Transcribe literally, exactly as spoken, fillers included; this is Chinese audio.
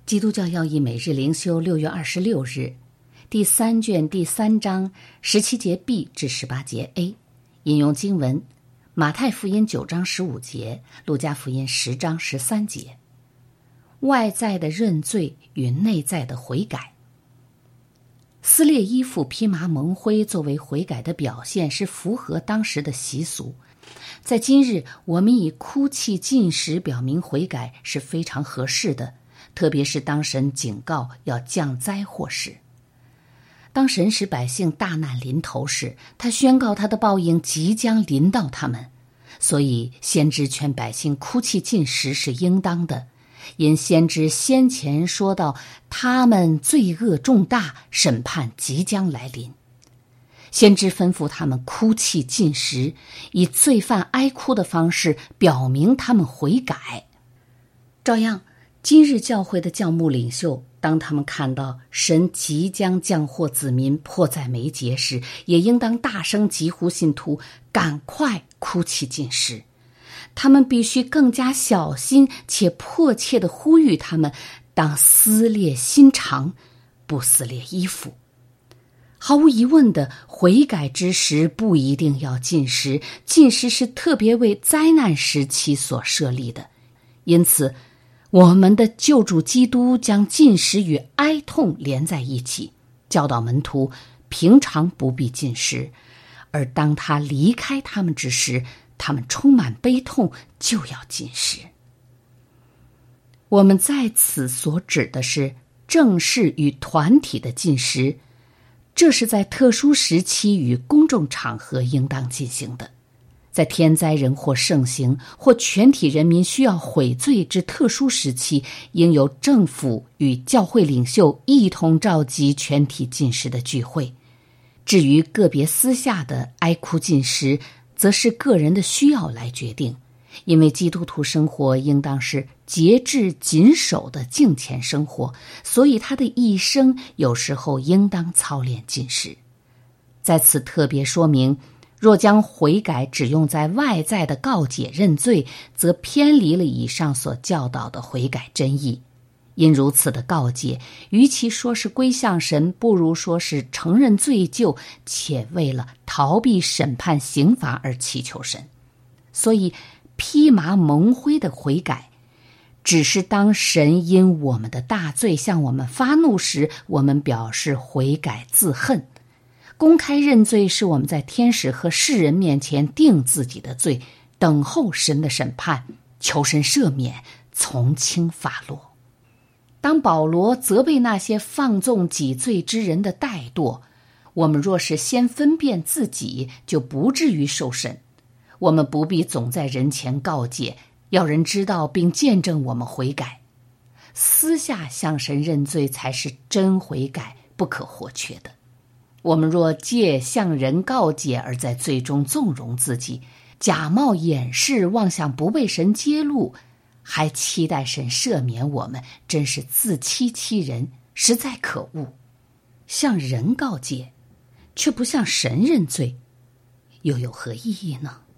基督教要义每日灵修六月二十六日，第三卷第三章十七节 B 至十八节 A， 引用经文：马太福音九章十五节，路加福音十章十三节。外在的认罪与内在的悔改。撕裂衣服、披麻蒙灰作为悔改的表现，是符合当时的习俗。在今日，我们以哭泣进食表明悔改是非常合适的，特别是当神警告要降灾祸时。当神使百姓大难临头时，他宣告他的报应即将临到他们，所以先知劝百姓哭泣进食是应当的，因先知先前说到他们罪恶重大，审判即将来临。先知吩咐他们哭泣进食，以罪犯哀哭的方式表明他们悔改。照样，今日教会的教牧领袖，当他们看到神即将降祸子民迫在眉睫时，也应当大声疾呼信徒赶快哭泣进食。他们必须更加小心且迫切地呼吁他们当撕裂心肠，不撕裂衣服。毫无疑问的，悔改之时不一定要进食，进食是特别为灾难时期所设立的。因此，我们的救主基督将进食与哀痛连在一起，教导门徒平常不必进食，而当他离开他们之时，他们充满悲痛，就要进食。我们在此所指的是正式与团体的进食，这是在特殊时期与公众场合应当进行的。在天灾人祸盛行或全体人民需要悔罪之特殊时期，应由政府与教会领袖一同召集全体进食的聚会。至于个别私下的哀哭进食，则是个人的需要来决定，因为基督徒生活应当是节制谨守的敬虔生活，所以他的一生有时候应当操练进食。在此特别说明，若将悔改只用在外在的告解认罪，则偏离了以上所教导的悔改真意。因如此的告解，与其说是归向神，不如说是承认罪疚，且为了逃避审判刑罚而祈求神。所以披麻蒙灰的悔改，只是当神因我们的大罪向我们发怒时，我们表示悔改自恨。公开认罪是我们在天使和世人面前定自己的罪，等候神的审判，求神赦免，从轻发落。当保罗责备那些放纵己罪之人的怠惰，我们若是先分辨自己，就不至于受审。我们不必总在人前告解，要人知道并见证我们悔改。私下向神认罪才是真悔改，不可或缺的。我们若借向人告解而在罪中纵容自己，假冒掩饰，妄想不被神揭露，还期待神赦免我们，真是自欺欺人，实在可恶。向人告解，却不向神认罪，又有何意义呢？